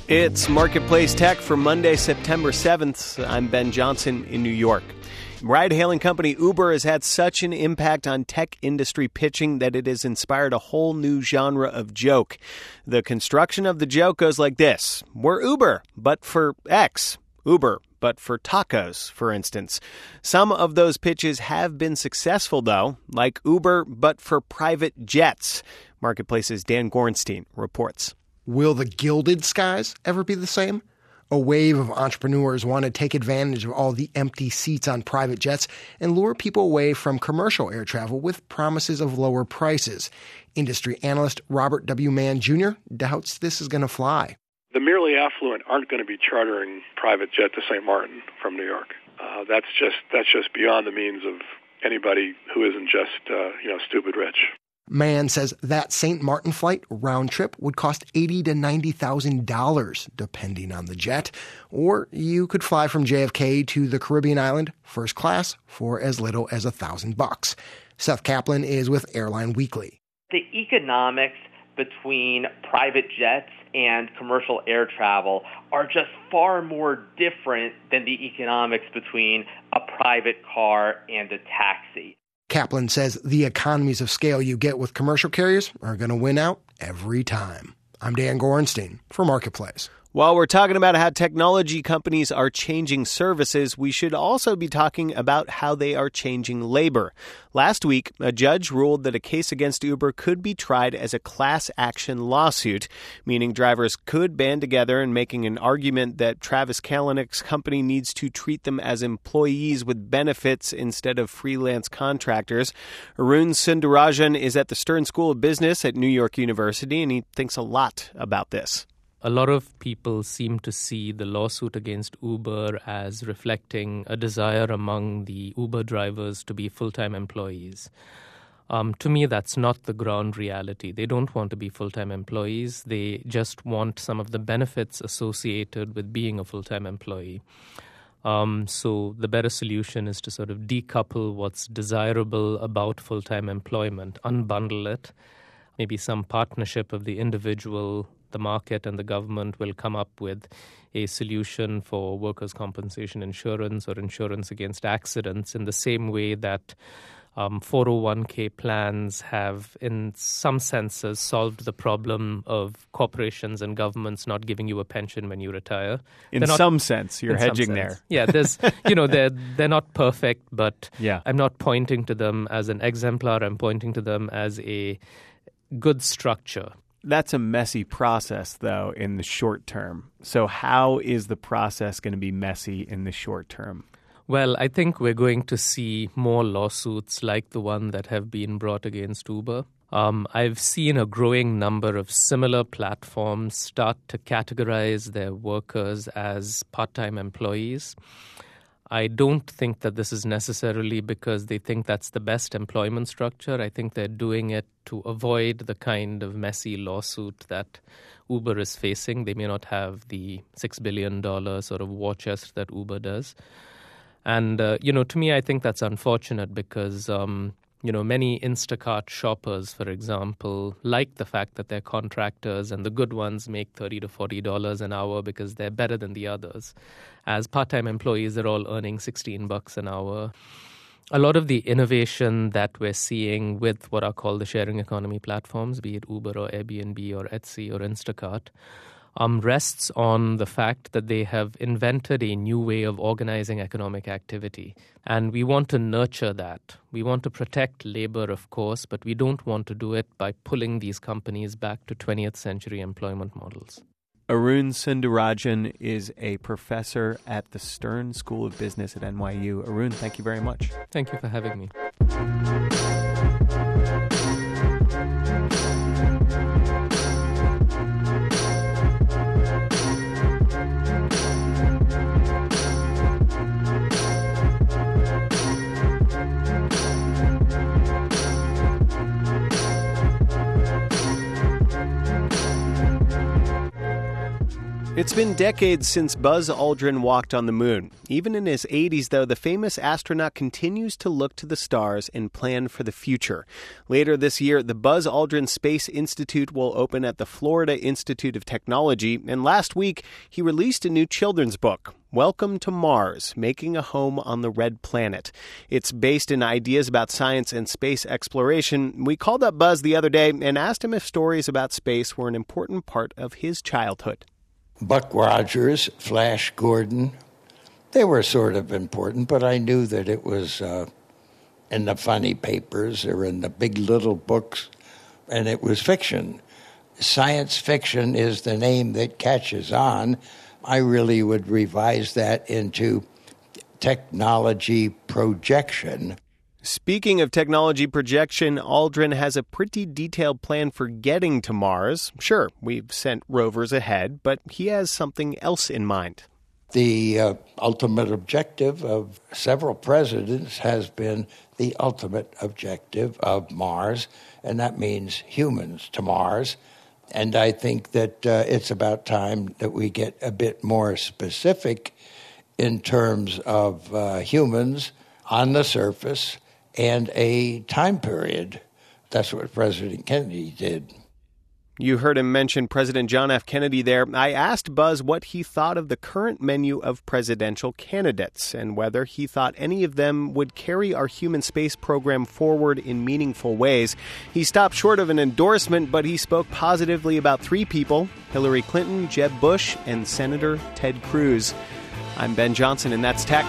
It's Marketplace Tech for Monday, September 7th. I'm Ben Johnson in New York. Ride-hailing company Uber has had such an impact on tech industry pitching that it has inspired a whole new genre of joke. The construction of the joke goes like this. We're Uber, but for X. Uber, but for tacos, for instance. Some of those pitches have been successful, though, like Uber, but for private jets. Marketplace's Dan Gorenstein reports. Will the gilded skies ever be the same? A wave of entrepreneurs want to take advantage of all the empty seats on private jets and lure people away from commercial air travel with promises of lower prices. Industry analyst Robert W. Mann Jr. doubts this is going to fly. The merely affluent aren't going to be chartering private jet to St. Martin from New York. That's just beyond the means of anybody who isn't just stupid rich. Mann says that St. Martin flight round trip would cost $80,000 to $90,000, depending on the jet. Or you could fly from JFK to the Caribbean island first class for as little as $1,000. Seth Kaplan is with Airline Weekly. The economics between private jets and commercial air travel are just far more different than the economics between a private car and a taxi. Kaplan says the economies of scale you get with commercial carriers are going to win out every time. I'm Dan Gorenstein for Marketplace. While we're talking about how technology companies are changing services, we should also be talking about how they are changing labor. Last week, a judge ruled that a case against Uber could be tried as a class action lawsuit, meaning drivers could band together in making an argument that Travis Kalanick's company needs to treat them as employees with benefits instead of freelance contractors. Arun Sundarajan is at the Stern School of Business at New York University, and he thinks a lot about this. A lot of people seem to see the lawsuit against Uber as reflecting a desire among the Uber drivers to be full-time employees. To me, that's not the ground reality. They don't want to be full-time employees. They just want some of the benefits associated with being a full-time employee. So the better solution is to sort of decouple what's desirable about full-time employment, unbundle it. Maybe some partnership of the individual, the market, and the government will come up with a solution for workers' compensation insurance or insurance against accidents in the same way that 401k plans have, in some senses, solved the problem of corporations and governments not giving you a pension when you retire. In some sense, you're hedging there. Yeah, there's, they're not perfect, but I'm not pointing to them as an exemplar. I'm pointing to them as a good structure. That's a messy process, though, in the short term. So how is the process going to be messy in the short term? Well, I think we're going to see more lawsuits like the one that have been brought against Uber. I've seen a growing number of similar platforms start to categorize their workers as part-time employees. I don't think that this is necessarily because they think that's the best employment structure. I think they're doing it to avoid the kind of messy lawsuit that Uber is facing. They may not have the $6 billion sort of war chest that Uber does. And, to me, I think that's unfortunate because, many Instacart shoppers, for example, like the fact that they're contractors and the good ones make $30 to $40 an hour because they're better than the others. As part-time employees, they're all earning $16 an hour. A lot of the innovation that we're seeing with what are called the sharing economy platforms, be it Uber or Airbnb or Etsy or Instacart, rests on the fact that they have invented a new way of organizing economic activity. And we want to nurture that. We want to protect labor, of course, but we don't want to do it by pulling these companies back to 20th century employment models. Arun Sundarajan is a professor at the Stern School of Business at NYU. Arun, thank you very much. Thank you for having me. It's been decades since Buzz Aldrin walked on the moon. Even in his 80s, though, the famous astronaut continues to look to the stars and plan for the future. Later this year, the Buzz Aldrin Space Institute will open at the Florida Institute of Technology, and last week he released a new children's book, Welcome to Mars, Making a Home on the Red Planet. It's based in ideas about science and space exploration. We called up Buzz the other day and asked him if stories about space were an important part of his childhood. Buck Rogers, Flash Gordon, they were sort of important, but I knew that it was in the funny papers or in the big little books, and it was fiction. Science fiction is the name that catches on. I really would revise that into technology projection. Speaking of technology projection, Aldrin has a pretty detailed plan for getting to Mars. Sure, we've sent rovers ahead, but he has something else in mind. The ultimate objective of several presidents has been the ultimate objective of Mars, and that means humans to Mars. And I think that it's about time that we get a bit more specific in terms of humans on the surface and a time period. That's what President Kennedy did. You heard him mention President John F. Kennedy there. I asked Buzz what he thought of the current menu of presidential candidates and whether he thought any of them would carry our human space program forward in meaningful ways. He stopped short of an endorsement, but he spoke positively about three people: Hillary Clinton, Jeb Bush, and Senator Ted Cruz. I'm Ben Johnson, and that's Tech.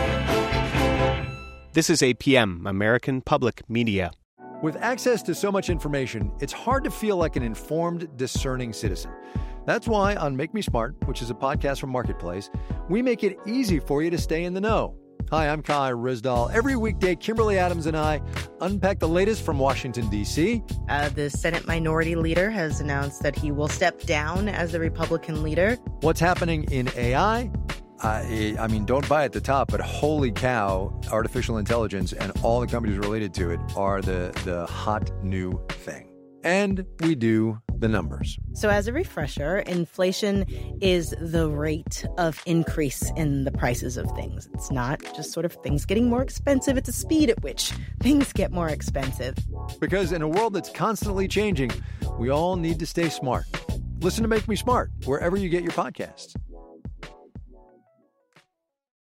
This is APM, American Public Media. With access to so much information, it's hard to feel like an informed, discerning citizen. That's why on Make Me Smart, which is a podcast from Marketplace, we make it easy for you to stay in the know. Hi, I'm Kai Rizdal. Every weekday, Kimberly Adams and I unpack the latest from Washington, D.C. The Senate Minority Leader has announced that he will step down as the Republican leader. What's happening in AI? I mean, don't buy at the top, but holy cow, artificial intelligence and all the companies related to it are the hot new thing. And we do the numbers. So as a refresher, inflation is the rate of increase in the prices of things. It's not just sort of things getting more expensive. It's the speed at which things get more expensive. Because in a world that's constantly changing, we all need to stay smart. Listen to Make Me Smart wherever you get your podcasts.